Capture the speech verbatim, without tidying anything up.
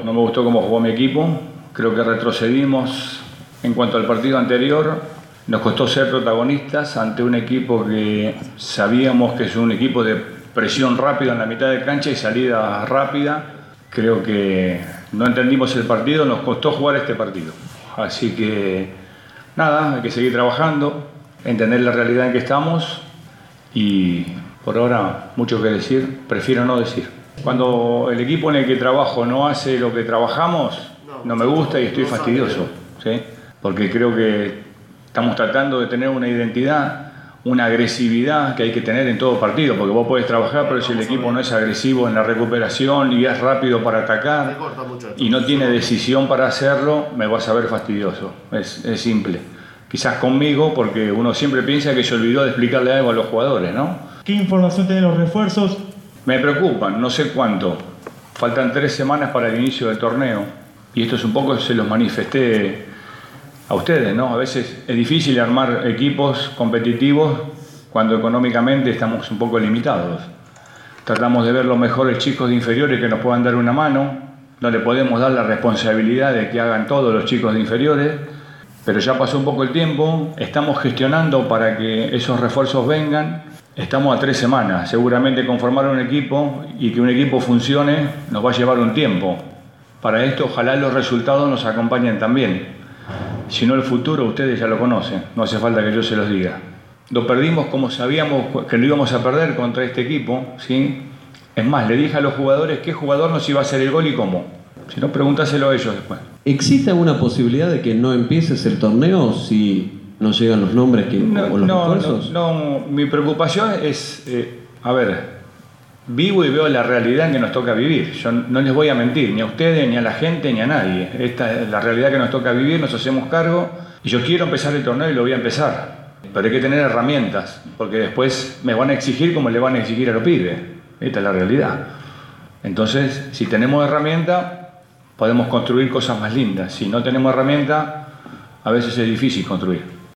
no me gustó cómo jugó mi equipo. Creo que retrocedimos en cuanto al partido anterior. Nos costó ser protagonistas ante un equipo que sabíamos que es un equipo de presión rápida en la mitad de cancha y salida rápida. Creo que no entendimos el partido, nos costó jugar este partido. Así que nada, hay que seguir trabajando, entender la realidad en que estamos y por ahora mucho que decir, prefiero no decir. Cuando el equipo en el que trabajo no hace lo que trabajamos, no me gusta y estoy fastidioso, ¿sí? Porque creo que estamos tratando de tener una identidad, una agresividad que hay que tener en todo partido, porque vos podés trabajar, pero si el equipo no es agresivo en la recuperación y es rápido para atacar y no tiene decisión para hacerlo, me vas a ver fastidioso. Es, es simple. Quizás conmigo, porque uno siempre piensa que se olvidó de explicarle algo a los jugadores, ¿no? ¿Qué información tienen los refuerzos? Me preocupan, no sé cuánto. Faltan tres semanas para el inicio del torneo y esto es un poco, se los manifesté a ustedes, ¿no? A veces es difícil armar equipos competitivos cuando económicamente estamos un poco limitados. Tratamos de ver los mejores chicos de inferiores que nos puedan dar una mano. No le podemos dar la responsabilidad de que hagan todos los chicos de inferiores, pero ya pasó un poco el tiempo. Estamos gestionando para que esos refuerzos vengan. Estamos a tres semanas. Seguramente conformar un equipo y que un equipo funcione nos va a llevar un tiempo. Para esto, ojalá los resultados nos acompañen también. Si no, el futuro ustedes ya lo conocen, no hace falta que yo se los diga. Lo perdimos como sabíamos que lo íbamos a perder contra este equipo, ¿sí? Es más, le dije a los jugadores qué jugador nos iba a hacer el gol y cómo. Si no, pregúntaselo a ellos después. ¿Existe alguna posibilidad de que no empieces el torneo si no llegan los nombres que, no, o los no, refuerzos? No, no, mi preocupación es, eh, a ver, vivo y veo la realidad en que nos toca vivir. Yo no les voy a mentir, ni a ustedes, ni a la gente, ni a nadie. Esta es la realidad que nos toca vivir, nos hacemos cargo. Y yo quiero empezar el torneo y lo voy a empezar. Pero hay que tener herramientas, porque después me van a exigir como le van a exigir a los pibes. Esta es la realidad. Entonces, si tenemos herramientas, podemos construir cosas más lindas. Si no tenemos herramientas, a veces es difícil construir.